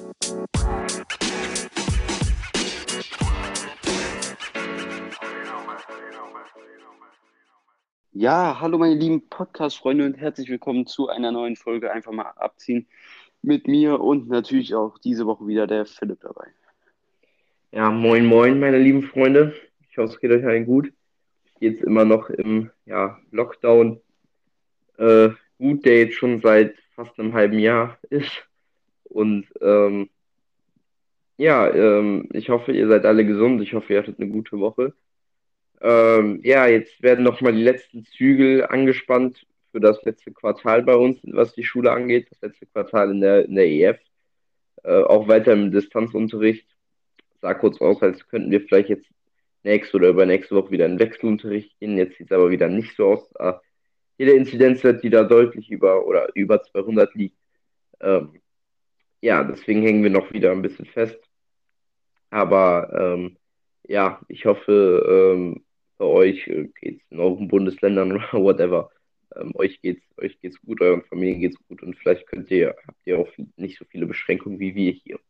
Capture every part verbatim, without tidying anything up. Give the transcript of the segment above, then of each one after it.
Ja, hallo meine lieben Podcast-Freunde und herzlich willkommen zu einer neuen Folge Einfach mal abziehen mit mir und natürlich auch diese Woche wieder der Philipp dabei. Ja, moin, moin, meine lieben Freunde. Ich hoffe, es geht euch allen gut. Jetzt immer noch im ja, Lockdown. Äh, gut, der jetzt schon seit fast einem halben Jahr ist. Und ähm, ja, ähm, ich hoffe, ihr seid alle gesund. Ich hoffe, ihr hattet eine gute Woche. Ähm, ja, jetzt werden nochmal die letzten Zügel angespannt für das letzte Quartal bei uns, was die Schule angeht. Das letzte Quartal in der, in der E F. Äh, auch weiter im Distanzunterricht. Sah kurz aus, als könnten wir vielleicht jetzt nächste oder übernächste Woche wieder in Wechselunterricht gehen. Jetzt sieht es aber wieder nicht so aus. Da jede Inzidenzwert, die da deutlich über oder über zweihundert liegt. Ähm, ja, deswegen hängen wir noch wieder ein bisschen fest. Aber ähm, ja, ich hoffe, ähm, bei euch äh, geht's in euren Bundesländern oder whatever. Ähm, euch geht's, euch geht's gut, euren Familien geht's gut und vielleicht könnt ihr, habt ihr auch nicht so viele Beschränkungen wie wir hier.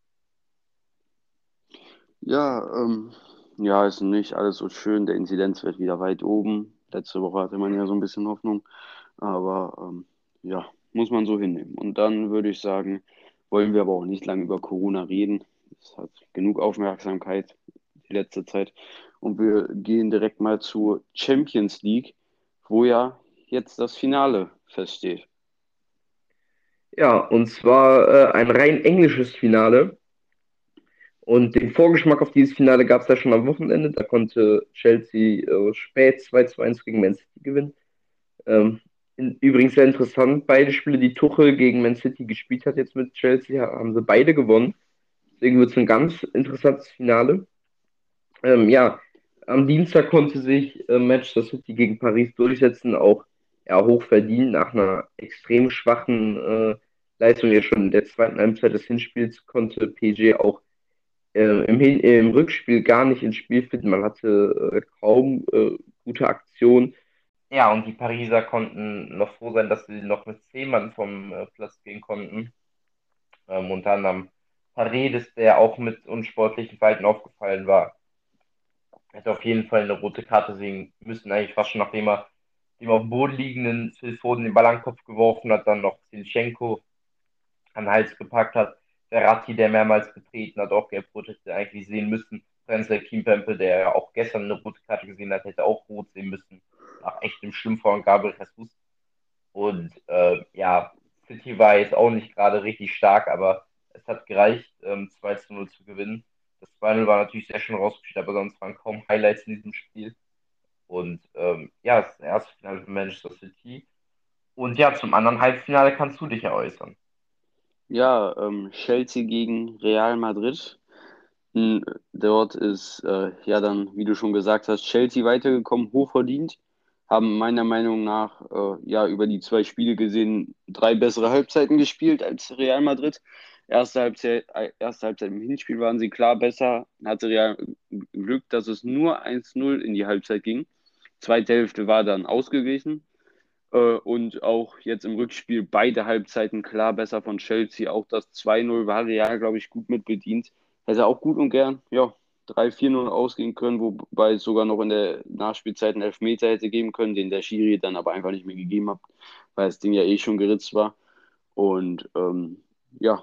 Ja, ähm, ja, ist nicht alles so schön. Der Inzidenz wird wieder weit oben. Letzte Woche hatte man ja so ein bisschen Hoffnung, aber ähm, ja, muss man so hinnehmen. Und dann würde ich sagen, wollen wir aber auch nicht lange über Corona reden. Es hat genug Aufmerksamkeit die letzte Zeit. Und wir gehen direkt mal zur Champions League, wo ja jetzt das Finale feststeht. Ja, und zwar äh, ein rein englisches Finale. Und den Vorgeschmack auf dieses Finale gab es ja schon am Wochenende. Da konnte Chelsea äh, spät zwei zu eins gegen Man City gewinnen. Ähm, in, übrigens sehr interessant, beide Spiele, die Tuchel gegen Man City gespielt hat jetzt mit Chelsea, ha- haben sie beide gewonnen. Deswegen wird es ein ganz interessantes Finale. Ähm, ja, am Dienstag konnte sich äh, Manchester City gegen Paris durchsetzen, auch ja, hoch verdient nach einer extrem schwachen äh, Leistung. Ja, schon in der zweiten Halbzeit des Hinspiels konnte P S G auch äh, im, Hin im Rückspiel gar nicht ins Spiel finden. Man hatte äh, kaum äh, gute Aktionen. Ja, und die Pariser konnten noch froh sein, dass sie noch mit zehn Mann vom äh, Platz gehen konnten. Ähm, unter anderem Paredes, der auch mit unsportlichen Verhalten aufgefallen war. Hätte auf jeden Fall eine rote Karte sehen müssen, eigentlich fast schon nachdem er dem auf dem Boden liegenden Phil Foden den Ball an den Kopf geworfen hat, dann noch Zinchenko an den Hals gepackt hat. Verratti, der mehrmals getreten hat, auch gelb-rot hätte eigentlich sehen müssen. Prenzel Kimpembe, der ja auch gestern eine rote Karte gesehen hat, hätte auch rot sehen müssen. Nach echtem Schlimm von Gabriel Jesus. Und äh, ja, City war jetzt auch nicht gerade richtig stark, aber es hat gereicht, ähm, zwei zu null zu gewinnen. Das zwei null war natürlich sehr schön rausgespielt, aber sonst waren kaum Highlights in diesem Spiel. Und ähm, ja, das erste Finale für Manchester City. Und ja, zum anderen Halbfinale kannst du dich ja äußern. Ja, ähm, Chelsea gegen Real Madrid. Hm, Dort ist äh, ja dann, wie du schon gesagt hast, Chelsea weitergekommen, hochverdient, haben meiner Meinung nach äh, ja über die zwei Spiele gesehen drei bessere Halbzeiten gespielt als Real Madrid. Erste Halbzeit, äh, erste Halbzeit im Hinspiel waren sie klar besser, hatte Real Glück, dass es nur eins null in die Halbzeit ging. Zweite Hälfte war dann ausgeglichen. Äh, und auch jetzt im Rückspiel beide Halbzeiten klar besser von Chelsea. Auch das zwei null war Real, glaube ich, gut mit bedient. Hätte auch gut und gern, ja, drei vier null ausgehen können, wobei es sogar noch in der Nachspielzeit einen Elfmeter hätte geben können, den der Schiri dann aber einfach nicht mehr gegeben hat, weil das Ding ja eh schon geritzt war. Und ähm, ja,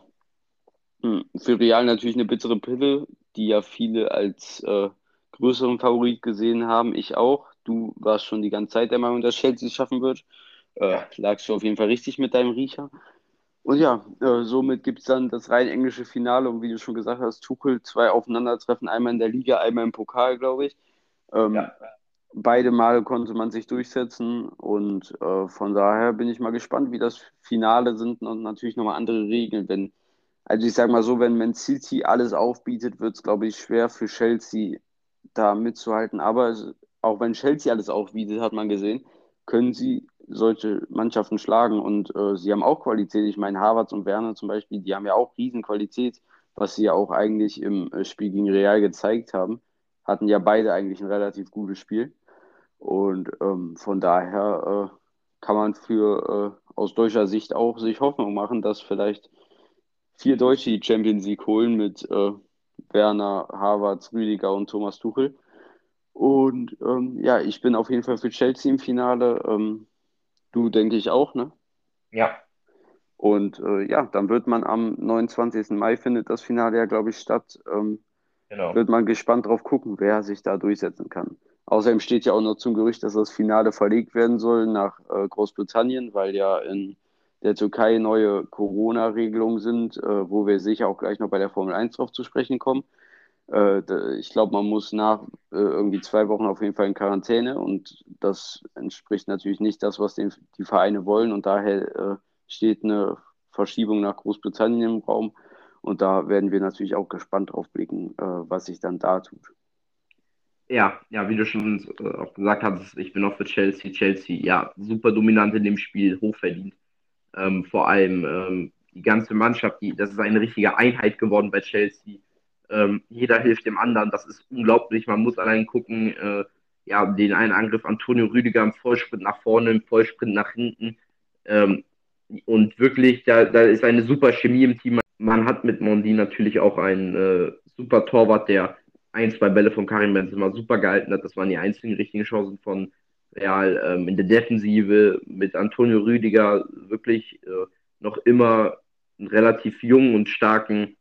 hm, für Real natürlich eine bittere Pille, die ja viele als äh, größeren Favorit gesehen haben. Ich auch. Du warst schon die ganze Zeit der Meinung, dass Chelsea es schaffen wird. Äh, Ja. lagst du auf jeden Fall richtig mit deinem Riecher. Und ja, äh, somit gibt es dann das rein englische Finale. Und wie du schon gesagt hast, Tuchel zwei Aufeinandertreffen, einmal in der Liga, einmal im Pokal, glaube ich. Ähm, Ja. beide Male konnte man sich durchsetzen. Und äh, von daher bin ich mal gespannt, wie das Finale sind und natürlich nochmal andere Regeln. Wenn, also ich sage mal so, wenn Man City alles aufbietet, wird es, glaube ich, schwer für Chelsea da mitzuhalten. Aber es, auch wenn Chelsea alles aufbietet, hat man gesehen, können sie solche Mannschaften schlagen und äh, sie haben auch Qualität. Ich meine, Havertz und Werner zum Beispiel, die haben ja auch Riesenqualität, was sie ja auch eigentlich im äh, Spiel gegen Real gezeigt haben. Hatten ja beide eigentlich ein relativ gutes Spiel. Und ähm, von daher äh, kann man für äh, aus deutscher Sicht auch sich Hoffnung machen, dass vielleicht vier Deutsche die Champions League holen mit äh, Werner, Havertz, Rüdiger und Thomas Tuchel. Und ähm, ja, ich bin auf jeden Fall für Chelsea im Finale. Ähm, du denke ich auch, ne? Ja, Und äh, ja, dann wird man am neunundzwanzigsten Mai findet das Finale ja, glaube ich, statt. Ähm, genau. wird man gespannt drauf gucken, wer sich da durchsetzen kann. Außerdem steht ja auch noch zum Gerücht, dass das Finale verlegt werden soll nach äh, Großbritannien, weil ja in der Türkei neue Corona-Regelungen sind, äh, wo wir sicher auch gleich noch bei der Formel eins drauf zu sprechen kommen. Äh, da- ich glaube, man muss nach äh, irgendwie zwei Wochen auf jeden Fall in Quarantäne und das entspricht natürlich nicht das, was den, die Vereine wollen und daher äh, steht eine Verschiebung nach Großbritannien im Raum und da werden wir natürlich auch gespannt drauf blicken, äh, was sich dann da tut. Ja, ja, wie du schon äh, auch gesagt hast, ich bin auch für Chelsea. Chelsea, ja, super dominant in dem Spiel, hochverdient. Ähm, vor allem ähm, die ganze Mannschaft, die, das ist eine richtige Einheit geworden bei Chelsea. Ähm, jeder hilft dem anderen, das ist unglaublich. Man muss allein gucken, äh, ja, den einen Angriff Antonio Rüdiger im Vollsprint nach vorne, im Vollsprint nach hinten. Ähm, und wirklich, da, da ist eine super Chemie im Team. Man hat mit Mondi natürlich auch einen äh, super Torwart, der ein, zwei Bälle von Karim Benzema super gehalten hat. Das waren die einzigen richtigen Chancen von Real. Ähm, in der Defensive mit Antonio Rüdiger wirklich äh, noch immer einen relativ jungen und starken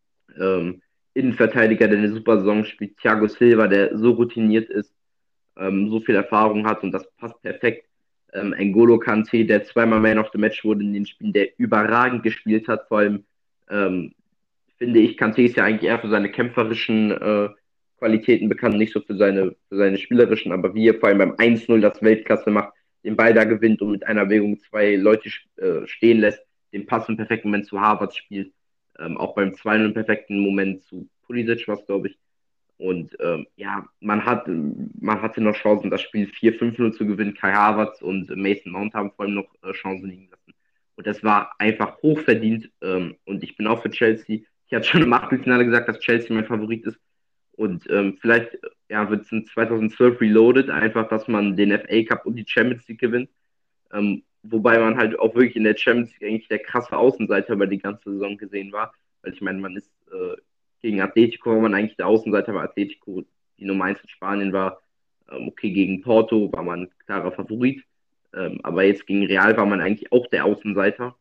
ähm, Innenverteidiger, der eine super Saison spielt. Thiago Silva, der so routiniert ist, ähm, so viel Erfahrung hat und das passt perfekt. Ähm, N'Golo Kanté, der zweimal Man of the Match wurde in den Spielen, der überragend gespielt hat, vor allem ähm, finde ich, Kanté ist ja eigentlich eher für seine kämpferischen äh, Qualitäten bekannt, nicht so für seine, für seine spielerischen, aber wie er vor allem beim eins null das Weltklasse macht, den Ball da gewinnt und mit einer Bewegung zwei Leute äh, stehen lässt, den Pass im perfekten Moment zu Havertz spielt, ähm, auch beim zwei null im perfekten Moment zu Pulisic was, glaube ich. Und ähm, ja, man hat, man hatte noch Chancen, das Spiel vier fünf null zu gewinnen. Kai Havertz und Mason Mount haben vor allem noch äh, Chancen liegen lassen. Und das war einfach hochverdient. Ähm, und ich bin auch für Chelsea. Ich hatte schon im Achtelfinale gesagt, dass Chelsea mein Favorit ist. Und ähm, vielleicht ja, wird es in zweitausendzwölf reloaded, einfach, dass man den F A Cup und die Champions League gewinnt. Ähm, wobei man halt auch wirklich in der Champions League eigentlich der krasse Außenseiter über die ganze Saison gesehen war. Weil ich meine, man ist äh, gegen Atletico, war man eigentlich der Außenseiter, weil Atletico die Nummer eins in Spanien war. Ähm, okay, gegen Porto war man klarer Favorit. Ähm, aber jetzt gegen Real war man eigentlich auch der Außenseiter.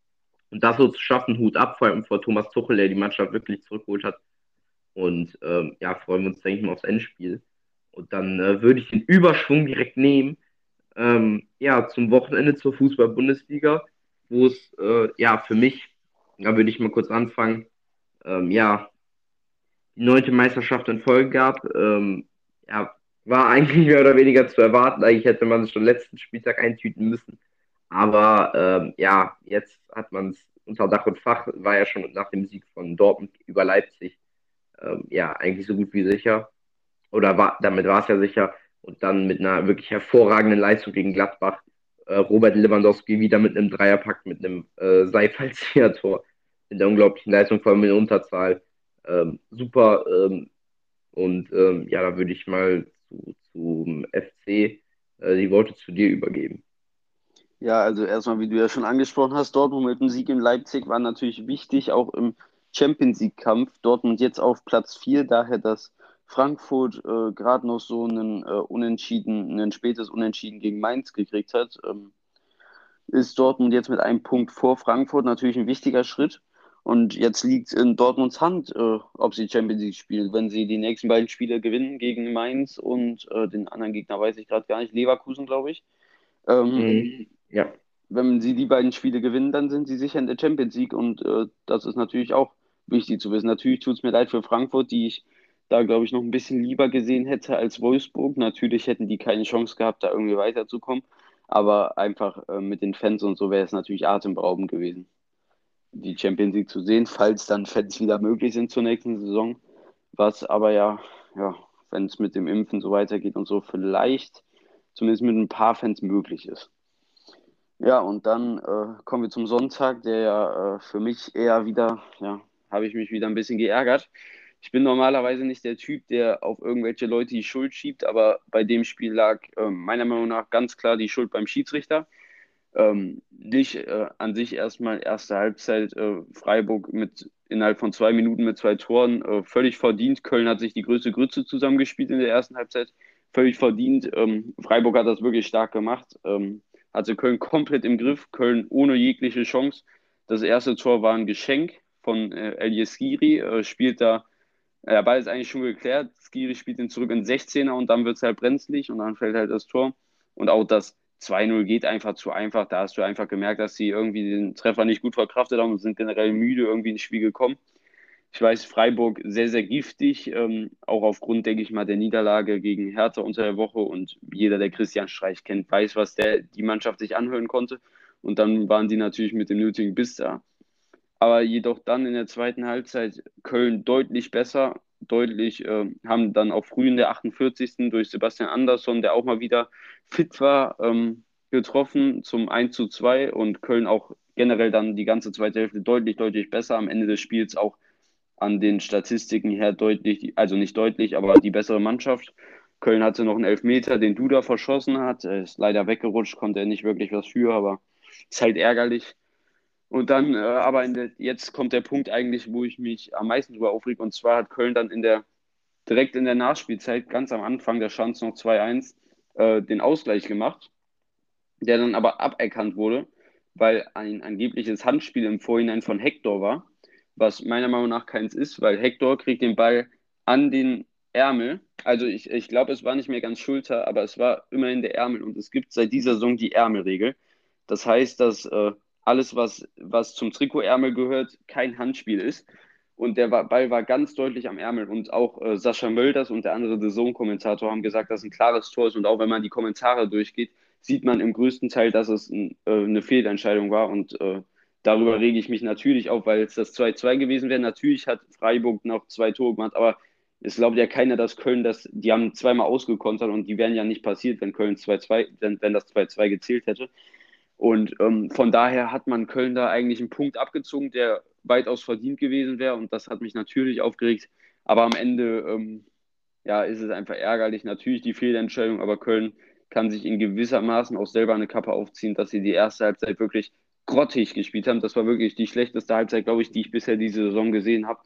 Und das so zu schaffen, Hut ab, vor allem vor Thomas Tuchel, der die Mannschaft wirklich zurückgeholt hat. Und ähm, ja, freuen wir uns, denke ich mal, aufs Endspiel. Und dann äh, würde ich den Überschwung direkt nehmen ähm, ja, zum Wochenende zur Fußball-Bundesliga, wo es äh, ja für mich, da würde ich mal kurz anfangen, ähm, ja, die neunte Meisterschaft in Folge gab. Ähm, ja, war eigentlich mehr oder weniger zu erwarten. Eigentlich hätte man es schon letzten Spieltag eintüten müssen. Aber ähm, ja, jetzt hat man es unter Dach und Fach, war ja schon nach dem Sieg von Dortmund über Leipzig ähm, ja eigentlich so gut wie sicher. Oder war, damit war es ja sicher. Und dann mit einer wirklich hervorragenden Leistung gegen Gladbach. Äh, Robert Lewandowski wieder mit einem Dreierpack, mit einem äh, Seifert-Tor. In der unglaublichen Leistung, vor allem in Unterzahl. Ähm, super. Ähm, und ähm, ja, da würde ich mal zu, zum F C äh, die Worte zu dir übergeben. Ja, also erstmal, wie du ja schon angesprochen hast, Dortmund mit dem Sieg in Leipzig war natürlich wichtig, auch im Champions League-Kampf. Dortmund jetzt auf Platz vier, daher, dass Frankfurt äh, gerade noch so einen äh, Unentschieden, ein spätes Unentschieden gegen Mainz gekriegt hat, ähm, ist Dortmund jetzt mit einem Punkt vor Frankfurt natürlich ein wichtiger Schritt. Und jetzt liegt es in Dortmunds Hand, äh, ob sie Champions League spielen. Wenn sie die nächsten beiden Spiele gewinnen gegen Mainz und äh, den anderen Gegner weiß ich gerade gar nicht, Leverkusen, glaube ich. Ähm, Mhm. Ja, Wenn sie die beiden Spiele gewinnen, dann sind sie sicher in der Champions League und äh, das ist natürlich auch wichtig zu wissen. Natürlich tut es mir leid für Frankfurt, die ich da, glaube ich, noch ein bisschen lieber gesehen hätte als Wolfsburg. Natürlich hätten die keine Chance gehabt, da irgendwie weiterzukommen, aber einfach äh, mit den Fans und so wäre es natürlich atemberaubend gewesen, die Champions League zu sehen, falls dann Fans wieder möglich sind zur nächsten Saison. Was aber ja, ja, wenn es mit dem Impfen so weitergeht und so, vielleicht zumindest mit ein paar Fans möglich ist. Ja, und dann äh, kommen wir zum Sonntag, der ja äh, für mich eher wieder, ja, habe ich mich wieder ein bisschen geärgert. Ich bin normalerweise nicht der Typ, der auf irgendwelche Leute die Schuld schiebt, aber bei dem Spiel lag äh, meiner Meinung nach ganz klar die Schuld beim Schiedsrichter. Ähm, nicht äh, an sich erstmal erste Halbzeit äh, Freiburg mit innerhalb von zwei Minuten mit zwei Toren äh, völlig verdient. Köln hat sich die größte Grütze zusammengespielt in der ersten Halbzeit. Völlig verdient. Ähm, Freiburg hat das wirklich stark gemacht. Ähm, hatte Köln komplett im Griff. Köln ohne jegliche Chance. Das erste Tor war ein Geschenk von äh, El Yesgiri. Äh, spielt da, ja, Ball ist eigentlich schon geklärt. Skiri spielt ihn zurück in sechzehner und dann wird es halt brenzlig und dann fällt halt das Tor. Und auch das zwei null geht einfach zu einfach. Da hast du einfach gemerkt, dass sie irgendwie den Treffer nicht gut verkraftet haben und sind generell müde irgendwie ins Spiel gekommen. Ich weiß, Freiburg sehr, sehr giftig, ähm, auch aufgrund, denke ich mal, der Niederlage gegen Hertha unter der Woche. Und jeder, der Christian Streich kennt, weiß, was der die Mannschaft sich anhören konnte. Und dann waren die natürlich mit dem nötigen Biss da. Aber jedoch dann in der zweiten Halbzeit Köln deutlich besser, deutlich, äh, haben dann auch früh in der achtundvierzigsten durch Sebastian Andersson, der auch mal wieder fit war, ähm, getroffen zum eins zu zwei und Köln auch generell dann die ganze zweite Hälfte deutlich, deutlich besser. Am Ende des Spiels auch an den Statistiken her deutlich, also nicht deutlich, aber die bessere Mannschaft. Köln hatte noch einen Elfmeter, den Duda verschossen hat. Er ist leider weggerutscht, konnte er nicht wirklich was für, aber ist halt ärgerlich. Und dann, äh, aber in der, jetzt kommt der Punkt eigentlich, wo ich mich am meisten drüber aufrege. Und zwar hat Köln dann in der, direkt in der Nachspielzeit, ganz am Anfang, der stand noch zwei eins, äh, den Ausgleich gemacht, der dann aber aberkannt wurde, weil ein angebliches Handspiel im Vorhinein von Hector war, was meiner Meinung nach keins ist, weil Hector kriegt den Ball an den Ärmel. Also ich, ich glaube, es war nicht mehr ganz Schulter, aber es war immerhin der Ärmel. Und es gibt seit dieser Saison die Ärmelregel. Das heißt, dass äh, alles, was, was zum Trikotärmel gehört, kein Handspiel ist. Und der war, Ball war ganz deutlich am Ärmel. Und auch äh, Sascha Mölders und der andere The Zone-Kommentator haben gesagt, dass es ein klares Tor ist. Und auch wenn man die Kommentare durchgeht, sieht man im größten Teil, dass es ein, äh, eine Fehlentscheidung war. Und äh, darüber rege ich mich natürlich auf, weil es das zwei zwei gewesen wäre. Natürlich hat Freiburg noch zwei Tore gemacht, aber es glaubt ja keiner, dass Köln das, die haben zweimal ausgekontert und die wären ja nicht passiert, wenn Köln zwei zwei, wenn, wenn das zwei zwei gezählt hätte. Und ähm, von daher hat man Köln da eigentlich einen Punkt abgezogen, der weitaus verdient gewesen wäre. Und das hat mich natürlich aufgeregt. Aber am Ende ähm, ja, ist es einfach ärgerlich. Natürlich die Fehlentscheidung, aber Köln kann sich in gewissermaßen auch selber eine Kappe aufziehen, dass sie die erste Halbzeit wirklich grottig gespielt haben. Das war wirklich die schlechteste Halbzeit, glaube ich, die ich bisher diese Saison gesehen habe.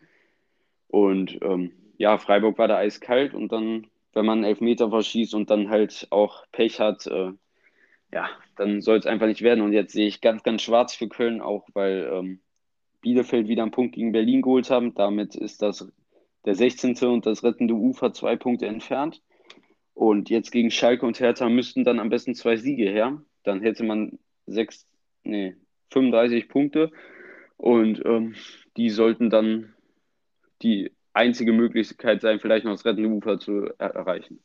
Und ähm, ja, Freiburg war da eiskalt und dann, wenn man einen Elfmeter verschießt und dann halt auch Pech hat, äh, ja, dann soll es einfach nicht werden. Und jetzt sehe ich ganz, ganz schwarz für Köln auch, weil ähm, Bielefeld wieder einen Punkt gegen Berlin geholt haben. Damit ist das der sechzehnte und das rettende Ufer zwei Punkte entfernt. Und jetzt gegen Schalke und Hertha müssten dann am besten zwei Siege her. Dann hätte man sechs, nee, fünfunddreißig Punkte. Und ähm, die sollten dann die einzige Möglichkeit sein, vielleicht noch das rettende Ufer zu er erreichen.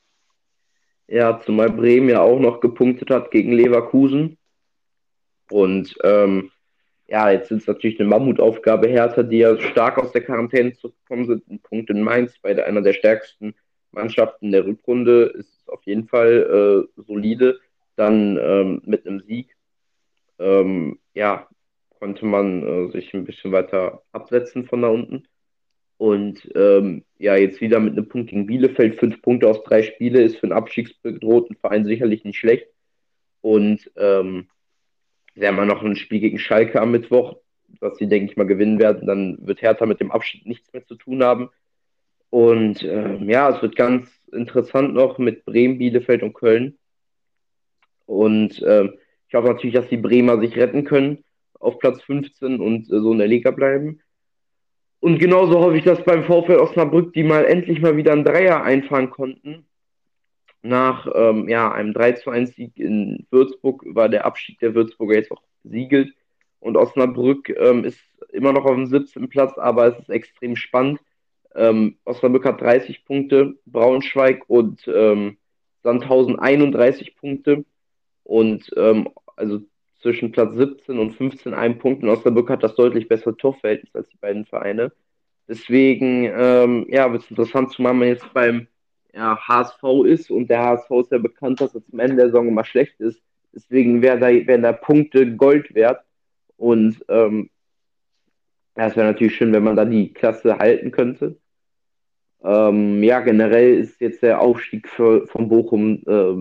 Ja, zumal Bremen ja auch noch gepunktet hat gegen Leverkusen. Und ähm, ja, jetzt ist es natürlich eine Mammutaufgabe. Hertha, die ja stark aus der Quarantäne zurückgekommen sind, ein Punkt in Mainz bei der, einer der stärksten Mannschaften der Rückrunde, ist auf jeden Fall äh, solide. Dann ähm, mit einem Sieg, ähm, ja, konnte man äh, sich ein bisschen weiter absetzen von da unten. Und ähm, ja, jetzt wieder mit einem Punkt gegen Bielefeld, fünf Punkte aus drei Spiele, ist für einen abstiegsbedrohten Verein sicherlich nicht schlecht. Und ähm, sie haben ja noch ein Spiel gegen Schalke am Mittwoch, was sie, denke ich mal, gewinnen werden. Dann wird Hertha mit dem Abschied nichts mehr zu tun haben. Und ähm, ja, es wird ganz interessant noch mit Bremen, Bielefeld und Köln. Und ähm, ich hoffe natürlich, dass die Bremer sich retten können auf Platz fünfzehn und äh, so in der Liga bleiben. Und genauso hoffe ich, dass beim VfL Osnabrück die mal endlich mal wieder einen Dreier einfahren konnten. Nach ähm, ja, einem drei zu eins Sieg in Würzburg war der Abstieg der Würzburger jetzt auch besiegelt. Und Osnabrück ähm, ist immer noch auf dem siebten Platz, aber es ist extrem spannend. Ähm, Osnabrück hat dreißig Punkte, Braunschweig und ähm, Sandhausen einunddreißig Punkte. Und ähm, also zwischen Platz siebzehn und fünfzehn ein Punkt. Und Osnabrück hat das deutlich bessere Torverhältnis als die beiden Vereine. Deswegen, ähm, ja, wird es interessant, zumal man jetzt beim ja, H S V ist und der H S V ist ja bekannt, dass er zum Ende der Saison immer schlecht ist. Deswegen wäre da, wären da Punkte Gold wert. Und ähm, ja, es wäre natürlich schön, wenn man da die Klasse halten könnte. Ähm, ja, generell ist jetzt der Aufstieg für, von Bochum äh,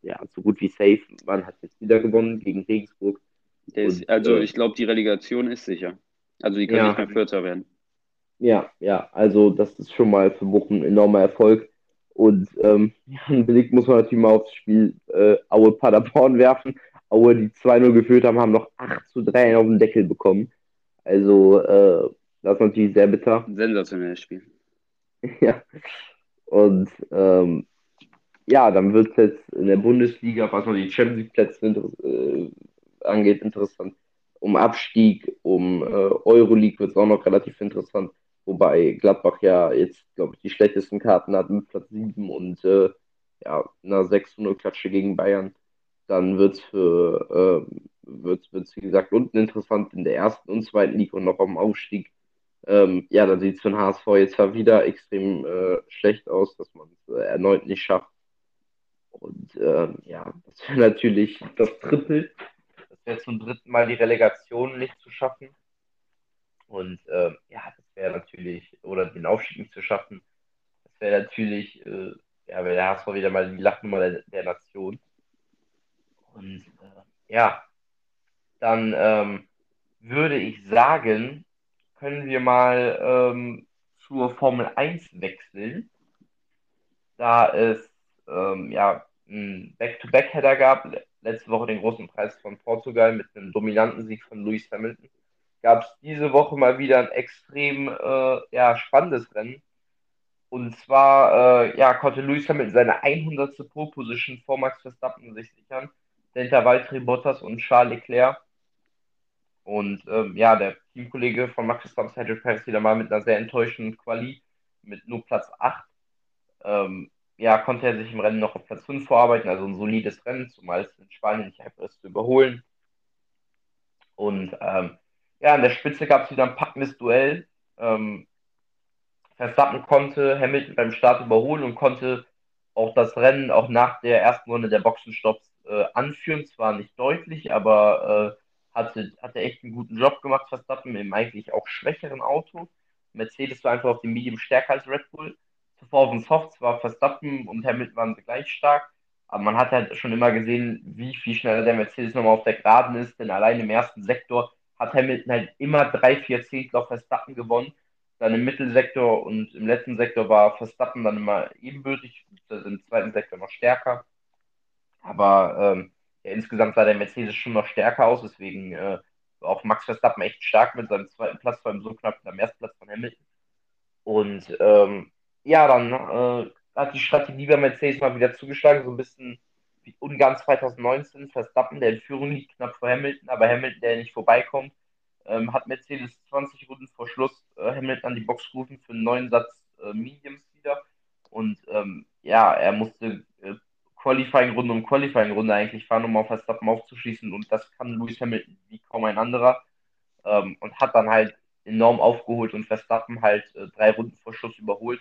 ja, so gut wie safe. Man hat jetzt wieder gewonnen gegen Regensburg. Der ist, Und also äh, ich glaube, die Relegation ist sicher. Also die können nicht ja, mehr Vierter werden. ja, ja, also das ist schon mal für Bochum ein enormer Erfolg. Und ähm, ja, einen Blick muss man natürlich mal aufs Spiel äh, Aue-Paderborn werfen. Aue, die zwei null geführt haben, haben noch acht zu drei auf den Deckel bekommen. Also äh, das ist natürlich sehr bitter. Sensationelles Spiel. Ja. Und ähm, ja, dann wird es jetzt in der Bundesliga, was noch die Champions League-Plätze äh, angeht, interessant. Um Abstieg, um äh, Euroleague wird es auch noch relativ interessant. Wobei Gladbach ja jetzt, glaube ich, die schlechtesten Karten hat mit Platz sieben und äh, ja, einer sechs zu null Klatsche gegen Bayern. Dann wird es für, äh, wird's, wird's, wie gesagt, unten interessant in der ersten und zweiten Liga und noch am Aufstieg. Ähm, ja, dann sieht es für den H S V jetzt zwar wieder extrem äh, schlecht aus, dass man es äh, erneut nicht schafft. Und ähm, ja, das wäre natürlich das Triple. Das wäre zum dritten Mal die Relegation nicht zu schaffen. Und ähm, ja, das wäre natürlich, oder den Aufstieg nicht zu schaffen, das wäre natürlich, äh, ja, wäre der H S V wieder mal die Lachnummer der, der Nation. Und äh, ja, dann ähm, würde ich sagen, können wir mal ähm, zur Formel eins wechseln, da es ähm, ja ein Back-to-Back-Header gab. Letzte Woche den großen Preis von Portugal mit einem dominanten Sieg von Lewis Hamilton. Gab es diese Woche mal wieder ein extrem äh, ja, spannendes Rennen. Und zwar äh, ja, konnte Lewis Hamilton seine hundertste Pole Position vor Max Verstappen sich sichern, hinter Valtteri Bottas und Charles Leclerc. Und ähm, ja, der Teamkollege von Max Verstappen, Sergio Perez, wieder mal mit einer sehr enttäuschenden Quali mit nur Platz acht. Ähm, ja, konnte er sich im Rennen noch auf Platz fünf vorarbeiten, also ein solides Rennen, zumal es in Spanien nicht einfach ist zu überholen. Und ähm, ja, an der Spitze gab es wieder ein packendes Duell. Ähm, Verstappen konnte Hamilton beim Start überholen und konnte auch das Rennen auch nach der ersten Runde der Boxenstopps äh, anführen. Zwar nicht deutlich, aber äh, hatte, hatte echt einen guten Job gemacht, Verstappen, im eigentlich auch schwächeren Auto. Mercedes war einfach auf dem Medium stärker als Red Bull. Zuvor auf dem Softs war Verstappen und Hamilton waren sie gleich stark. Aber man hat halt schon immer gesehen, wie viel schneller der Mercedes nochmal auf der Geraden ist, denn allein im ersten Sektor hat Hamilton halt immer drei, vier Zehntel auf Verstappen gewonnen. Dann im Mittelsektor und im letzten Sektor war Verstappen dann immer ebenbürtig, also im zweiten Sektor noch stärker. Aber ähm, ja, insgesamt sah der Mercedes schon noch stärker aus, deswegen äh, war auch Max Verstappen echt stark mit seinem zweiten Platz, vor allem so knapp am ersten Platz von Hamilton. Und ähm, ja, dann äh, hat die Strategie bei Mercedes mal wieder zugeschlagen, so ein bisschen wie Ungarn zwanzig neunzehn. Verstappen, der in Führung liegt, knapp vor Hamilton, aber Hamilton, der nicht vorbeikommt, ähm, hat Mercedes zwanzig Runden vor Schluss äh, Hamilton an die Box gerufen für einen neuen Satz äh, Mediums wieder. Und ähm, ja, er musste äh, Qualifying-Runde um Qualifying-Runde eigentlich fahren, um auf Verstappen aufzuschließen. Und das kann Lewis Hamilton wie kaum ein anderer. Ähm, und hat dann halt enorm aufgeholt und Verstappen halt äh, drei Runden vor Schluss überholt.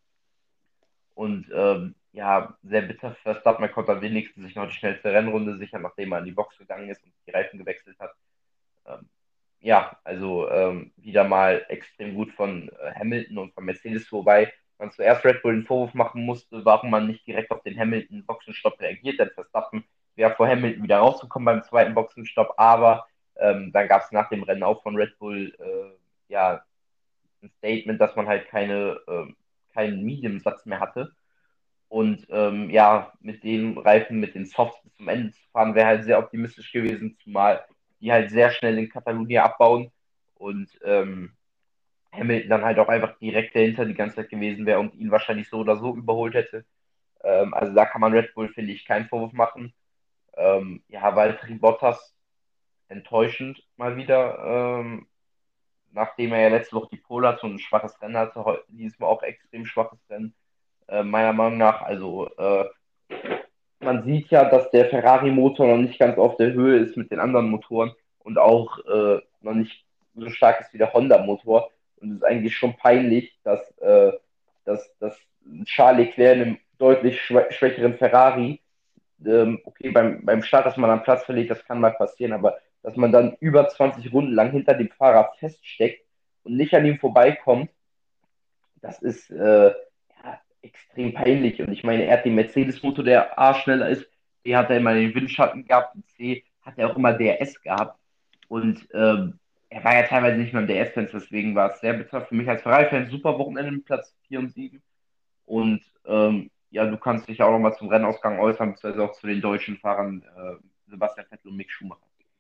Und ähm, ja, sehr bitter für Verstappen. Er konnte am wenigsten sich noch die schnellste Rennrunde sichern, nachdem er an die Box gegangen ist und die Reifen gewechselt hat. Ähm, ja, also ähm, wieder mal extrem gut von äh, Hamilton und von Mercedes, wobei man zuerst Red Bull den Vorwurf machen musste, warum man nicht direkt auf den Hamilton-Boxenstopp reagiert. Denn Verstappen wäre vor Hamilton wieder rausgekommen beim zweiten Boxenstopp, aber ähm, dann gab es nach dem Rennen auch von Red Bull äh, ja ein Statement, dass man halt keine, äh, keinen Medium-Satz mehr hatte. Und ähm, ja, mit den Reifen, mit den Softs bis zum Ende zu fahren, wäre halt sehr optimistisch gewesen, zumal die halt sehr schnell in Katalonien abbauen und ähm, Hamilton dann halt auch einfach direkt dahinter die ganze Zeit gewesen wäre und ihn wahrscheinlich so oder so überholt hätte. Ähm, also da kann man Red Bull, finde ich, keinen Vorwurf machen. Ähm, ja, Valtteri Bottas enttäuschend mal wieder, ähm, nachdem er ja letzte Woche die Pole hatte und ein schwaches Rennen hatte, heu- dieses Mal auch extrem schwaches Rennen, äh, meiner Meinung nach. Also äh, man sieht ja, dass der Ferrari-Motor noch nicht ganz auf der Höhe ist mit den anderen Motoren und auch äh, noch nicht so stark ist wie der Honda-Motor. Und es ist eigentlich schon peinlich, dass, äh, dass, dass Charles Leclerc in einem deutlich schwä schwächeren Ferrari, ähm, okay, beim, beim Start, dass man dann Platz verliert, das kann mal passieren, aber dass man dann über zwanzig Runden lang hinter dem Fahrer feststeckt und nicht an ihm vorbeikommt, das ist äh, ja, extrem peinlich. Und ich meine, er hat den Mercedes-Motor, der A schneller ist, B hat er immer den Windschatten gehabt und C hat er auch immer D R S gehabt. Und ähm, er war ja teilweise nicht mehr im D R S-Fenster, deswegen war es sehr bitter für mich als Ferrari-Fan. Super Wochenende mit Platz vier und sieben. Und ähm, ja, du kannst dich auch noch mal zum Rennausgang äußern, beziehungsweise auch zu den deutschen Fahrern äh, Sebastian Vettel und Mick Schumacher.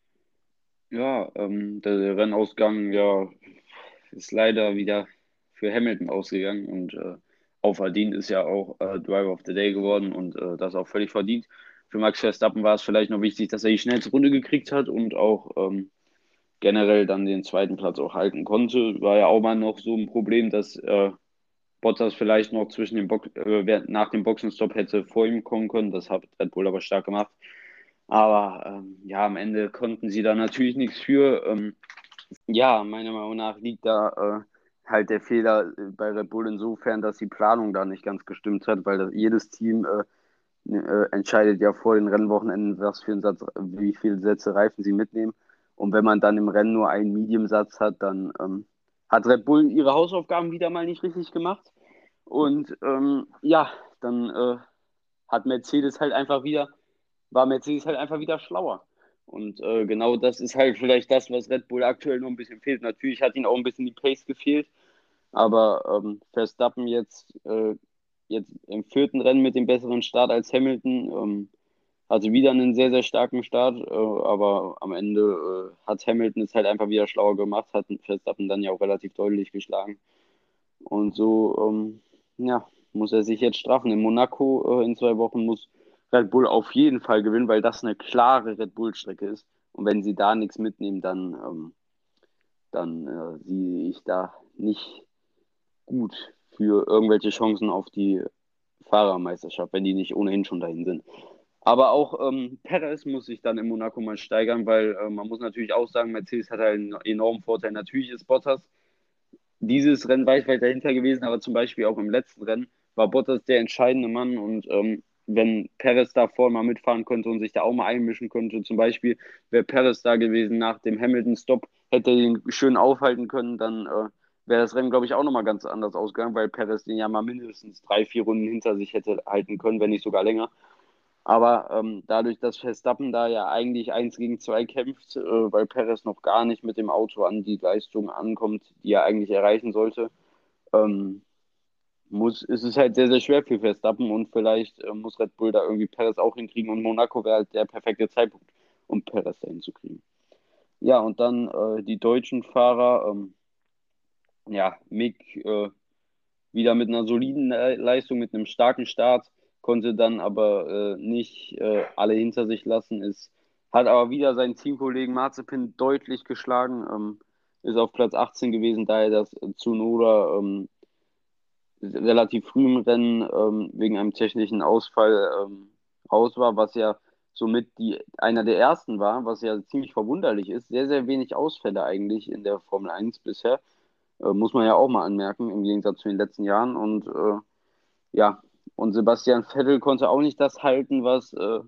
Ja, ähm, der Rennausgang, ja, ist leider wieder für Hamilton ausgegangen und äh, auch verdient ist ja auch äh, Driver of the Day geworden und äh, das auch völlig verdient. Für Max Verstappen war es vielleicht noch wichtig, dass er die schnellste Runde gekriegt hat und auch ähm, generell dann den zweiten Platz auch halten konnte. War ja auch mal noch so ein Problem, dass äh, Bottas vielleicht noch zwischen den Bo äh, nach dem Boxenstopp hätte vor ihm kommen können. Das hat Red Bull aber stark gemacht. Aber ähm, ja, am Ende konnten sie da natürlich nichts für. Ähm, ja, meiner Meinung nach liegt da äh, halt der Fehler äh, bei Red Bull insofern, dass die Planung da nicht ganz gestimmt hat, weil das, jedes Team äh, ne, äh, entscheidet ja vor den Rennwochenenden, was für einen Satz, wie viele Sätze Reifen sie mitnehmen. Und wenn man dann im Rennen nur einen Medium-Satz hat, dann ähm, hat Red Bull ihre Hausaufgaben wieder mal nicht richtig gemacht. Und ähm, ja, dann äh, hat Mercedes halt einfach wieder, war Mercedes halt einfach wieder schlauer. Und äh, genau das ist halt vielleicht das, was Red Bull aktuell noch ein bisschen fehlt. Natürlich hat ihnen auch ein bisschen die Pace gefehlt, aber ähm, Verstappen jetzt, äh, jetzt im vierten Rennen mit dem besseren Start als Hamilton, ähm, hatte wieder einen sehr, sehr starken Start, äh, aber am Ende äh, hat Hamilton es halt einfach wieder schlauer gemacht, hat Verstappen dann ja auch relativ deutlich geschlagen. Und so, ähm, ja, muss er sich jetzt straffen. In Monaco äh, in zwei Wochen muss Red Bull auf jeden Fall gewinnen, weil das eine klare Red Bull-Strecke ist. Und wenn sie da nichts mitnehmen, dann, ähm, dann äh, sehe ich da nicht gut für irgendwelche Chancen auf die Fahrermeisterschaft, wenn die nicht ohnehin schon dahin sind. Aber auch ähm, Perez muss sich dann in Monaco mal steigern, weil äh, man muss natürlich auch sagen, Mercedes hat halt einen enormen Vorteil. Natürlich ist Bottas dieses Rennen weit, weit dahinter gewesen, aber zum Beispiel auch im letzten Rennen war Bottas der entscheidende Mann und ähm, wenn Perez da vorne mal mitfahren könnte und sich da auch mal einmischen könnte, zum Beispiel wäre Perez da gewesen nach dem Hamilton-Stop, hätte er ihn schön aufhalten können, dann äh, wäre das Rennen, glaube ich, auch nochmal ganz anders ausgegangen, weil Perez den ja mal mindestens drei, vier Runden hinter sich hätte halten können, wenn nicht sogar länger. Aber ähm, dadurch, dass Verstappen da ja eigentlich eins gegen zwei kämpft, äh, weil Perez noch gar nicht mit dem Auto an die Leistung ankommt, die er eigentlich erreichen sollte, ähm, muss, ist es halt sehr, sehr schwer für Verstappen und vielleicht äh, muss Red Bull da irgendwie Perez auch hinkriegen und Monaco wäre halt der perfekte Zeitpunkt, um Perez da hinzukriegen. Ja, und dann äh, die deutschen Fahrer, ähm, ja, Mick äh, wieder mit einer soliden Le- Leistung, mit einem starken Start, konnte dann aber äh, nicht äh, alle hinter sich lassen. Ist, hat aber wieder seinen Teamkollegen Mazepin deutlich geschlagen, ähm, ist auf Platz achtzehn gewesen, da er das Tsunoda ähm, relativ früh im Rennen ähm, wegen einem technischen Ausfall ähm, raus war, was ja somit die, einer der ersten war, was ja ziemlich verwunderlich ist. Sehr, sehr wenig Ausfälle eigentlich in der Formel eins bisher. Äh, muss man ja auch mal anmerken, im Gegensatz zu den letzten Jahren. Und äh, ja, und Sebastian Vettel konnte auch nicht das halten, was äh,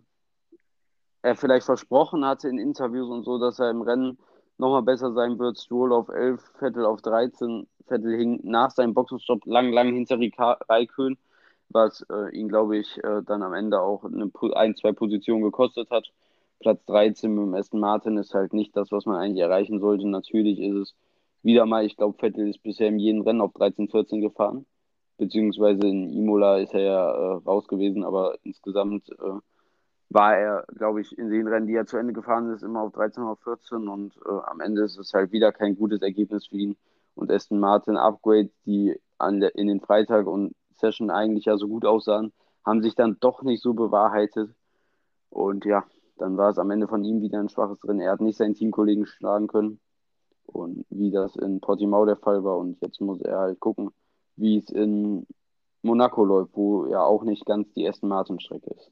er vielleicht versprochen hatte in Interviews und so, dass er im Rennen nochmal besser sein wird. Stroll auf elf, Vettel auf dreizehn. Vettel hing nach seinem Boxenstopp lang, lang hinter Rika- Raikön, was äh, ihn, glaube ich, äh, dann am Ende auch eine, ein, zwei Positionen gekostet hat. Platz dreizehn mit dem Aston Martin ist halt nicht das, was man eigentlich erreichen sollte. Natürlich ist es wieder mal, ich glaube, Vettel ist bisher in jedem Rennen auf dreizehn, vierzehn gefahren. Beziehungsweise in Imola ist er ja äh, raus gewesen, aber insgesamt äh, war er, glaube ich, in den Rennen, die er zu Ende gefahren ist, immer auf dreizehn oder vierzehn und äh, am Ende ist es halt wieder kein gutes Ergebnis für ihn. Und Aston Martin Upgrades, die an der, in den Freitag und Session eigentlich ja so gut aussahen, haben sich dann doch nicht so bewahrheitet. Und ja, dann war es am Ende von ihm wieder ein schwaches Rennen. Er hat nicht seinen Teamkollegen schlagen können. Und wie das in Portimao der Fall war. Und jetzt muss er halt gucken, wie es in Monaco läuft, wo ja auch nicht ganz die Aston Martin-Strecke ist.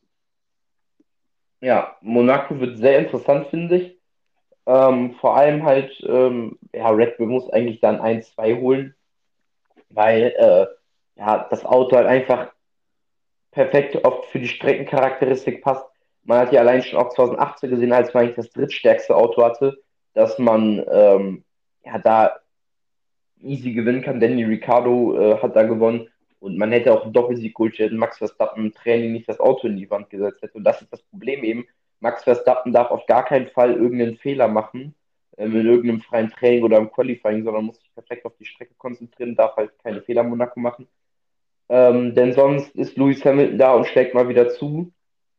Ja, Monaco wird sehr interessant, finde ich. Ähm, vor allem halt, ähm, ja, Red Bull muss eigentlich dann eins zwei holen, weil äh, ja, das Auto halt einfach perfekt oft für die Streckencharakteristik passt. Man hat ja allein schon auch zwanzig achtzehn gesehen, als man eigentlich das drittstärkste Auto hatte, dass man ähm, ja da easy gewinnen kann. Danny Ricciardo äh, hat da gewonnen Und man hätte auch einen Doppelsieg geholt, wenn Max Verstappen im Training nicht das Auto in die Wand gesetzt hätte. Und das ist das Problem eben. Max Verstappen darf auf gar keinen Fall irgendeinen Fehler machen, ähm, in irgendeinem freien Training oder im Qualifying, sondern muss sich perfekt auf die Strecke konzentrieren, darf halt keine Fehler in Monaco machen. Ähm, denn sonst ist Lewis Hamilton da und schlägt mal wieder zu.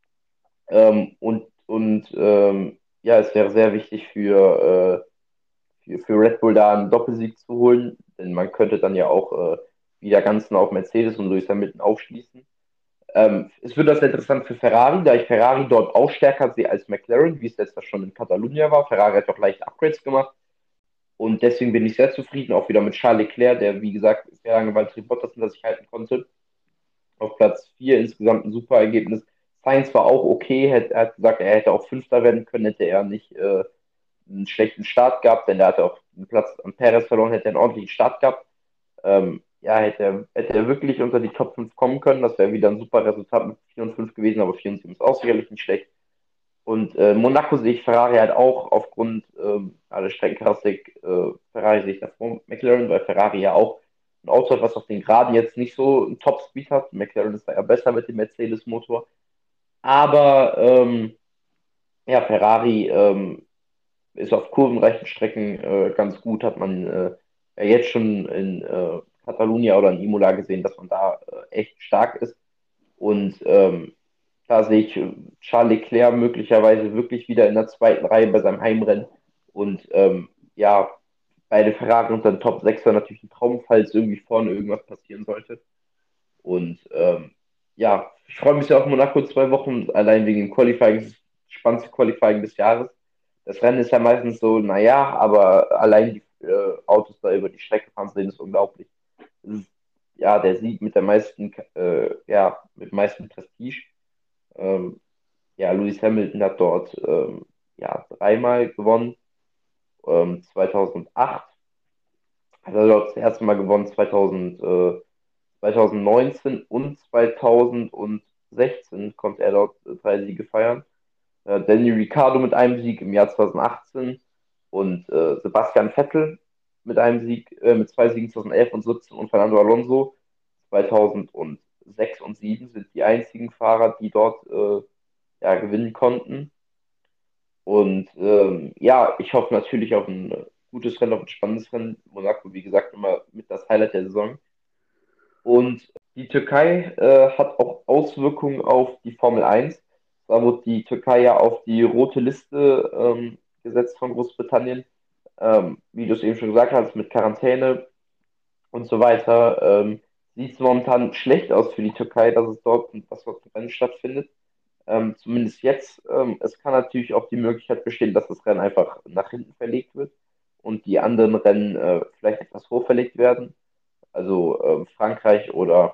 Ähm, und und ähm, ja, es wäre sehr wichtig für, äh, für, für Red Bull da einen Doppelsieg zu holen, denn man könnte dann ja auch äh, wieder ganz nah auf Mercedes und Lewis Hamilton aufschließen. Ähm, es wird das interessant für Ferrari, da ich Ferrari dort auch stärker sehe als McLaren, wie es letztes Jahr schon in Catalunya war. Ferrari hat auch leicht Upgrades gemacht und deswegen bin ich sehr zufrieden, auch wieder mit Charles Leclerc, der wie gesagt sehr lange Valtteri Bottas hinter sich halten konnte. Auf Platz vier insgesamt ein super Ergebnis. Sainz war auch okay, er hat gesagt, er hätte auch Fünfter werden können, hätte er nicht äh, einen schlechten Start gehabt, denn er hatte auch einen Platz an Perez verloren, hätte er einen ordentlichen Start gehabt. Ähm, ja, hätte er, hätte er wirklich unter die Top fünf kommen können, das wäre wieder ein super Resultat mit vier und fünf gewesen, aber vier und sieben ist auch sicherlich nicht schlecht. Und äh, Monaco sehe ich Ferrari halt auch aufgrund ähm, aller Streckenklassik. Äh, Ferrari sehe ich davor McLaren, weil Ferrari ja auch ein Auto hat, was auf den Geraden jetzt nicht so einen Top-Speed hat. McLaren ist da ja besser mit dem Mercedes-Motor. Aber ähm, ja, Ferrari ähm, ist auf kurvenreichen Strecken äh, ganz gut, hat man äh, ja jetzt schon in äh, Catalunya oder in Imola gesehen, dass man da äh, echt stark ist. Und ähm, da sehe ich äh, Charles Leclerc möglicherweise wirklich wieder in der zweiten Reihe bei seinem Heimrennen. Und ähm, ja, beide Ferrari und dann Top sechs wäre natürlich ein Traum, falls irgendwie vorne irgendwas passieren sollte. Und ähm, ja, ich freue mich sehr auf Monaco zwei Wochen, allein wegen dem Qualifying, das ist das spannendste Qualifying des Jahres. Das Rennen ist ja meistens so, naja, aber allein die äh, Autos da über die Strecke fahren sehen, ist unglaublich. Das ist, ja, der Sieg mit der meisten, äh, ja, mit meisten Prestige. Ähm, ja, Lewis Hamilton hat dort ähm, ja, dreimal gewonnen. Ähm, zweitausendacht hat er dort das erste Mal gewonnen, zweitausend, äh, zwanzig neunzehn und zweitausendsechzehn konnte er dort äh, drei Siege feiern. Äh, Daniel Ricciardo mit einem Sieg im Jahr zweitausendachtzehn und äh, Sebastian Vettel mit einem Sieg, äh, mit zwei Siegen zweitausendelf und siebzehn und Fernando Alonso zweitausendsechs und zweitausendsieben sind die einzigen Fahrer, die dort äh, ja, gewinnen konnten. Und ähm, ja, ich hoffe natürlich auf ein äh, gutes Rennen, auf ein spannendes Rennen. Monaco, wie gesagt, immer mit das Highlight der Saison. Und die Türkei äh, hat auch Auswirkungen auf die Formel eins. Da wurde die Türkei ja auf die rote Liste ähm, gesetzt von Großbritannien. Ähm, wie du es eben schon gesagt hast, mit Quarantäne und so weiter. Ähm, sieht es momentan schlecht aus für die Türkei, dass es dort, dass dort ein Rennen stattfindet. Ähm, zumindest jetzt. Ähm, es kann natürlich auch die Möglichkeit bestehen, dass das Rennen einfach nach hinten verlegt wird und die anderen Rennen äh, vielleicht etwas hochverlegt werden. Also ähm, Frankreich oder,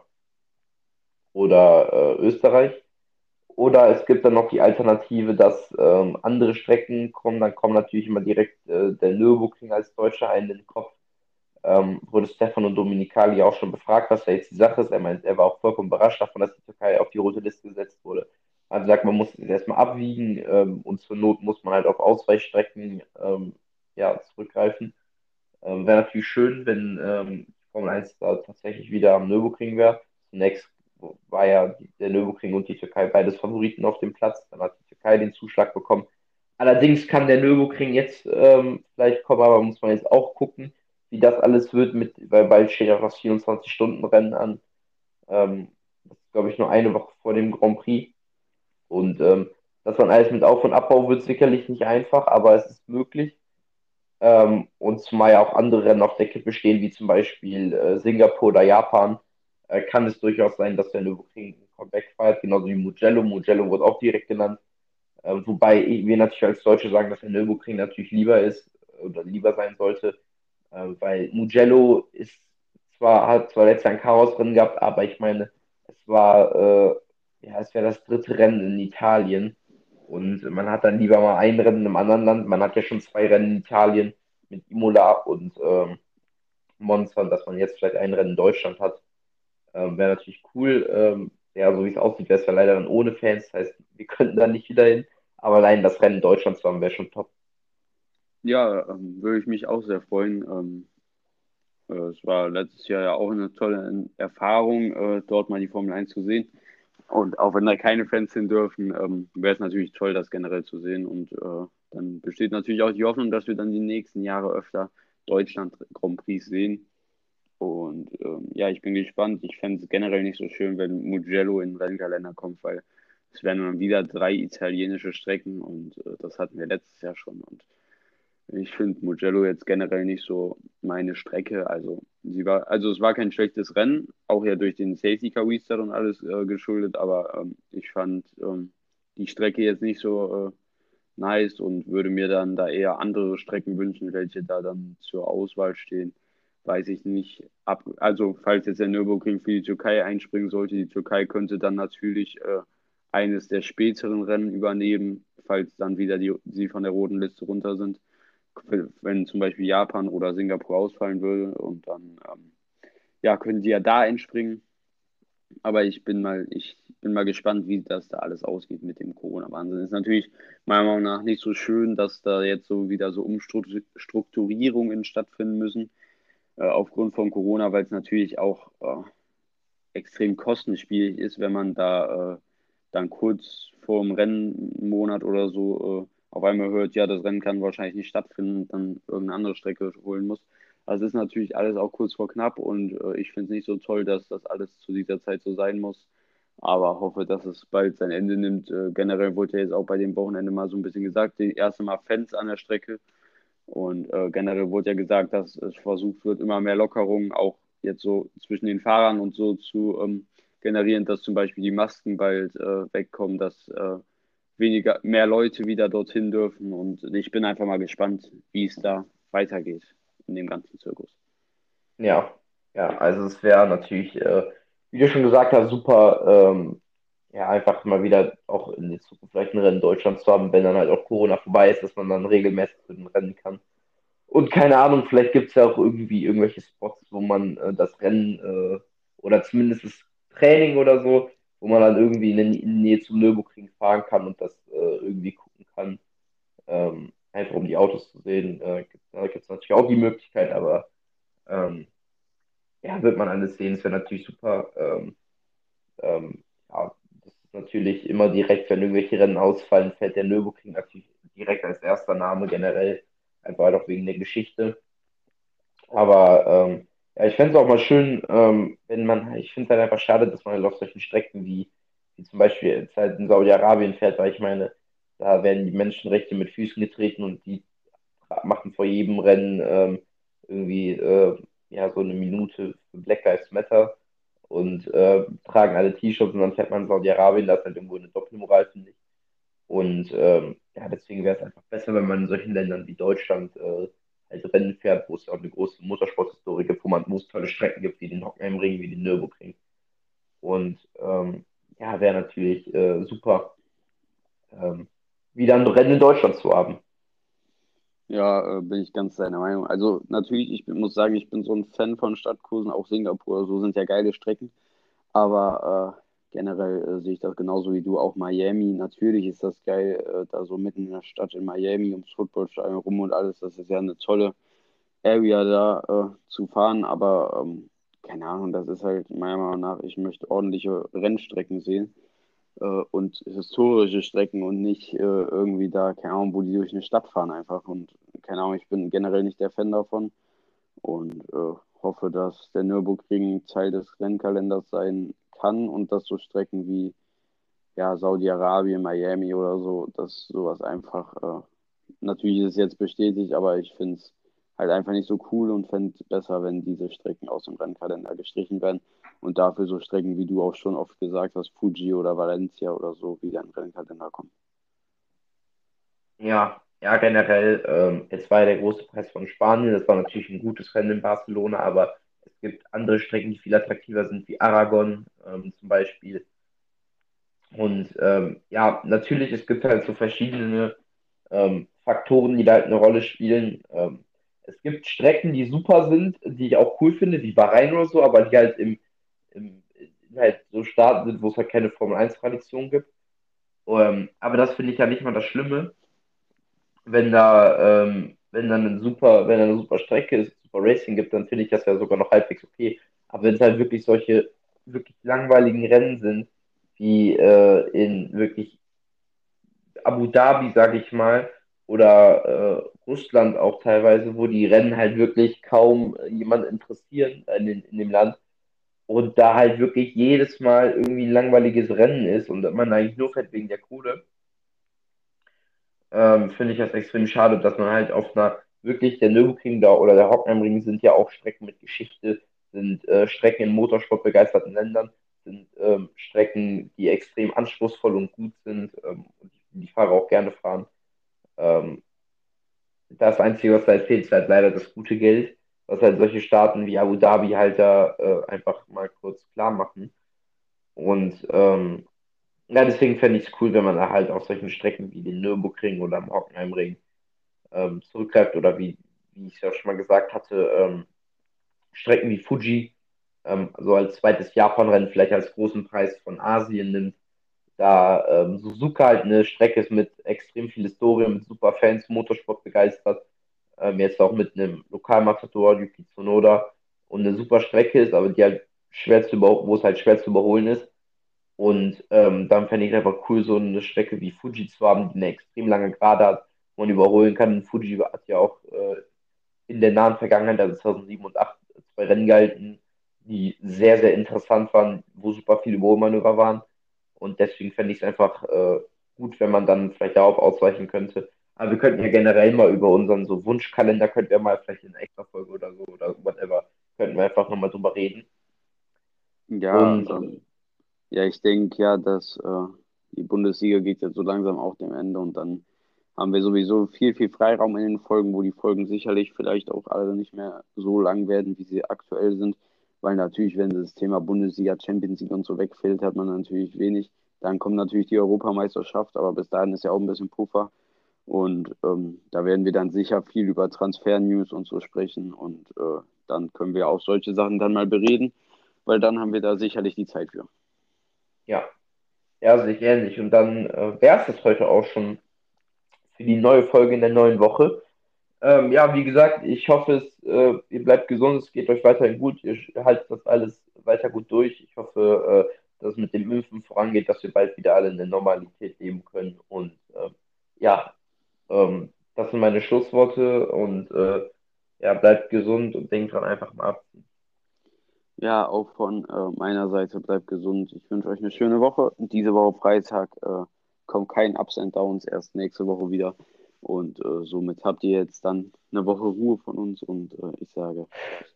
oder äh, Österreich. Oder es gibt dann noch die Alternative, dass ähm, andere Strecken kommen. Dann kommen natürlich immer direkt äh, der Nürburgring als Deutscher einen in den Kopf. Ähm, wurde Stefano Domenicali auch schon befragt, was da jetzt die Sache ist. Er meint, er war auch vollkommen überrascht davon, dass die Türkei auf die rote Liste gesetzt wurde. Man hat gesagt, man muss es erstmal abwiegen ähm, und zur Not muss man halt auf Ausweichstrecken ähm, ja, zurückgreifen. Ähm, wäre natürlich schön, wenn ähm, Formel eins da tatsächlich wieder am Nürburgring wäre. Zunächst war ja die, der Nürburgring und die Türkei beides Favoriten auf dem Platz. Dann hat die Türkei den Zuschlag bekommen. Allerdings kann der Nürburgring jetzt ähm, vielleicht kommen, aber muss man jetzt auch gucken, wie das alles wird, mit, weil bald steht auch das vierundzwanzig-Stunden-Rennen an. Ähm, das ist, glaube ich, nur eine Woche vor dem Grand Prix. Und ähm, dass man alles mit Auf- und Abbau wird sicherlich nicht einfach, aber es ist möglich. Ähm, und zumal ja auch andere Rennen auf der Kippe stehen, wie zum Beispiel äh, Singapur oder Japan, äh, kann es durchaus sein, dass der Nürburgring ein Comeback feiert, genauso wie Mugello. Mugello wurde auch direkt genannt. Äh, wobei wir natürlich als Deutsche sagen, dass der Nürburgring natürlich lieber ist oder lieber sein sollte, äh, weil Mugello ist zwar, hat zwar letztes Jahr ein Chaos drin gehabt, aber ich meine, es war, äh, ja, es wäre das dritte Rennen in Italien und man hat dann lieber mal ein Rennen im anderen Land. Man hat ja schon zwei Rennen in Italien mit Imola und ähm, Monza, dass man jetzt vielleicht ein Rennen in Deutschland hat, ähm, wäre natürlich cool. Ähm, ja, so wie es aussieht, wäre es ja leider dann ohne Fans. Das heißt, wir könnten da nicht wieder hin. Aber allein das Rennen in Deutschland zu haben, wäre schon top. Ja, ähm, würde ich mich auch sehr freuen. Ähm, Äh, es war letztes Jahr ja auch eine tolle Erfahrung, äh, dort mal die Formel eins zu sehen. Und auch wenn da keine Fans hin dürfen, ähm, wäre es natürlich toll, das generell zu sehen. Und äh, dann besteht natürlich auch die Hoffnung, dass wir dann die nächsten Jahre öfter Deutschland Grand Prix sehen. Und ähm, ja, ich bin gespannt. Ich fände es generell nicht so schön, wenn Mugello in den Rennkalender kommt, weil es wären dann wieder drei italienische Strecken und äh, das hatten wir letztes Jahr schon. Und ich finde Mugello jetzt generell nicht so meine Strecke. Also sie war, also es war kein schlechtes Rennen, auch ja durch den Safety Car Restart und alles äh, geschuldet, aber ähm, ich fand ähm, die Strecke jetzt nicht so äh, nice und würde mir dann da eher andere Strecken wünschen, welche da dann zur Auswahl stehen. Weiß ich nicht. Ab, also falls jetzt der Nürburgring für die Türkei einspringen sollte, die Türkei könnte dann natürlich äh, eines der späteren Rennen übernehmen, falls dann wieder die, sie von der roten Liste runter sind, wenn zum Beispiel Japan oder Singapur ausfallen würde und dann ähm, ja, können die ja da einspringen. Aber ich bin mal, ich bin mal gespannt, wie das da alles ausgeht mit dem Corona-Wahnsinn. Ist natürlich meiner Meinung nach nicht so schön, dass da jetzt so wieder so Umstrukturierungen stattfinden müssen, äh, aufgrund von Corona, weil es natürlich auch äh, extrem kostenspielig ist, wenn man da äh, dann kurz vor dem Rennmonat oder so äh, auf einmal hört, ja, das Rennen kann wahrscheinlich nicht stattfinden, dann irgendeine andere Strecke holen muss. Also ist natürlich alles auch kurz vor knapp und äh, ich finde es nicht so toll, dass das alles zu dieser Zeit so sein muss. Aber hoffe, dass es bald sein Ende nimmt. Äh, generell wurde ja jetzt auch bei dem Wochenende mal so ein bisschen gesagt, die erste Mal Fans an der Strecke. Und äh, generell wurde ja gesagt, dass es versucht wird, immer mehr Lockerungen auch jetzt so zwischen den Fahrern und so zu ähm, generieren, dass zum Beispiel die Masken bald äh, wegkommen, dass äh, weniger, mehr Leute wieder dorthin dürfen. Und ich bin einfach mal gespannt, wie es da weitergeht in dem ganzen Zirkus. Ja, ja, also es wäre natürlich, äh, wie du schon gesagt hast, super, ähm, ja, einfach mal wieder auch in die Zukunft vielleicht ein Rennen in Deutschland zu haben, wenn dann halt auch Corona vorbei ist, dass man dann regelmäßig zu den Rennen kann. Und keine Ahnung, vielleicht gibt es ja auch irgendwie irgendwelche Spots, wo man äh, das Rennen äh, oder zumindest das Training oder so, wo man dann irgendwie in, der- in die Nähe zum Nürburgring fahren kann und das äh, irgendwie gucken kann, ähm, einfach um die Autos zu sehen. Äh, gibt, da gibt es natürlich auch die Möglichkeit, aber ähm, ja, wird man alles sehen. Es wäre natürlich super. Ähm, ähm, ja, das ist natürlich immer direkt, wenn irgendwelche Rennen ausfallen, fällt der Nürburgring natürlich direkt als erster Name generell, einfach halt auch wegen der Geschichte. Aber ähm, ja, ich fände es auch mal schön, ähm, wenn man, ich finde es halt einfach schade, dass man halt auf solchen Strecken wie, wie zum Beispiel jetzt halt in Saudi-Arabien fährt, weil ich meine, da werden die Menschenrechte mit Füßen getreten und die machen vor jedem Rennen ähm, irgendwie äh, ja, so eine Minute für Black Lives Matter und äh, tragen alle T-Shirts und dann fährt man in Saudi-Arabien, das ist halt irgendwo eine Doppelmoral, finde ich. Und ähm, ja, deswegen wäre es einfach besser, wenn man in solchen Ländern wie Deutschland äh, halt Rennen fährt, wo es ja auch eine große Motorsporthistorie gibt, wo man wo es tolle Strecken gibt, wie den Hockenheimring, wie den Nürburgring. Und ähm, ja, wäre natürlich äh, super, ähm, wieder ein Rennen in Deutschland zu haben. Ja, äh, bin ich ganz deiner Meinung. Also natürlich, ich bin, muss sagen, ich bin so ein Fan von Stadtkursen, auch Singapur, so sind ja geile Strecken. Aber äh, generell äh, sehe ich das genauso wie du. Auch Miami, natürlich ist das geil, äh, da so mitten in der Stadt in Miami ums Footballstadion rum und alles. Das ist ja eine tolle Area da äh, zu fahren. Aber ähm, keine Ahnung, das ist halt meiner Meinung nach, ich möchte ordentliche Rennstrecken sehen äh, und historische Strecken und nicht äh, irgendwie da, keine Ahnung, wo die durch eine Stadt fahren einfach. Und keine Ahnung, ich bin generell nicht der Fan davon und äh, hoffe, dass der Nürburgring Teil des Rennkalenders sein kann und dass so Strecken wie ja, Saudi-Arabien, Miami oder so, dass sowas einfach, äh, natürlich ist es jetzt bestätigt, aber ich finde es halt einfach nicht so cool und fände es besser, wenn diese Strecken aus dem Rennkalender gestrichen werden und dafür so Strecken, wie du auch schon oft gesagt hast, Fuji oder Valencia oder so, wieder in den Rennkalender kommen. Ja, ja, generell, ähm, jetzt war ja der große Preis von Spanien, das war natürlich ein gutes Rennen in Barcelona, aber es gibt andere Strecken, die viel attraktiver sind, wie Aragon, ähm, zum Beispiel. Und ähm, ja, natürlich, es gibt halt so verschiedene ähm, Faktoren, die da halt eine Rolle spielen. Ähm, es gibt Strecken, die super sind, die ich auch cool finde, wie Bahrain oder so, aber die halt im, im halt so Staaten sind, wo es halt keine Formel eins Tradition gibt. Ähm, aber das finde ich ja nicht mal das Schlimme, wenn da, ähm, wenn dann ein super, wenn da eine super Strecke ist, Sport Racing gibt, dann finde ich das ja sogar noch halbwegs okay. Aber wenn es halt wirklich solche wirklich langweiligen Rennen sind, wie äh, in wirklich Abu Dhabi, sage ich mal, oder äh, Russland auch teilweise, wo die Rennen halt wirklich kaum äh, jemand interessieren äh, in, den- in dem Land und da halt wirklich jedes Mal irgendwie ein langweiliges Rennen ist und man eigentlich nur fährt wegen der Kohle, ähm, finde ich das extrem schade, dass man halt auf einer wirklich der Nürburgring da oder der Hockenheimring sind ja auch Strecken mit Geschichte, sind äh, Strecken in motorsportbegeisterten Ländern, sind ähm, Strecken, die extrem anspruchsvoll und gut sind ähm, und die die Fahrer auch gerne fahren. Ähm, Das Einzige, was da halt fehlt, ist halt leider das gute Geld, was halt solche Staaten wie Abu Dhabi halt da äh, einfach mal kurz klar machen. Und ähm, ja, deswegen fände ich es cool, wenn man da halt auf solchen Strecken wie den Nürburgring oder am Hockenheimring ähm, zurückgreift oder wie, wie ich es ja schon mal gesagt hatte, ähm, Strecken wie Fuji ähm, so als zweites Japan-Rennen vielleicht als großen Preis von Asien nimmt, da ähm, Suzuka halt eine Strecke ist mit extrem viel Historie, mit super Fans, Motorsport begeistert, ähm, jetzt auch mit einem Lokalmatador, Yuki Tsunoda und eine super Strecke ist, aber die halt schwer zu überholen, wo es halt schwer zu überholen ist. Und ähm, dann fände ich es einfach cool, so eine Strecke wie Fuji zu haben, die eine extrem lange Gerade hat, wo man überholen kann. Und Fuji hat ja auch äh, in der nahen Vergangenheit, also zweitausendsieben und zweitausendacht, zwei Rennen gehalten, die sehr, sehr interessant waren, wo super viele Überholmanöver waren. Und deswegen fände ich es einfach äh, gut, wenn man dann vielleicht darauf ausweichen könnte. Aber wir könnten ja generell mal über unseren so Wunschkalender, könnten wir mal vielleicht in einer extra Folge oder so oder whatever, könnten wir einfach nochmal drüber reden. Ja, Und ähm, ja, ich denke ja, dass äh, die Bundesliga geht jetzt so langsam auch dem Ende und dann haben wir sowieso viel, viel Freiraum in den Folgen, wo die Folgen sicherlich vielleicht auch alle nicht mehr so lang werden, wie sie aktuell sind, weil natürlich, wenn das Thema Bundesliga, Champions League und so wegfällt, hat man natürlich wenig. Dann kommt natürlich die Europameisterschaft, aber bis dahin ist ja auch ein bisschen Puffer und ähm, da werden wir dann sicher viel über Transfer-News und so sprechen und äh, dann können wir auch solche Sachen dann mal bereden, weil dann haben wir da sicherlich die Zeit für. ja, ja, sehe ich ähnlich. Und dann äh, wäre es das heute auch schon für die neue Folge in der neuen Woche. Ähm, ja, wie gesagt, ich hoffe, es, äh, ihr bleibt gesund, es geht euch weiterhin gut, ihr haltet das alles weiter gut durch. Ich hoffe, äh, dass es mit dem Impfen vorangeht, dass wir bald wieder alle in der Normalität leben können. Und ähm, ja, ähm, das sind meine Schlussworte und äh, ja, bleibt gesund und denkt dran einfach mal ab. Ja, auch von äh, meiner Seite bleibt gesund. Ich wünsche euch eine schöne Woche. Diese Woche Freitag äh, kommt kein Ups and Downs, erst nächste Woche wieder. Und äh, somit habt ihr jetzt dann eine Woche Ruhe von uns und äh, ich sage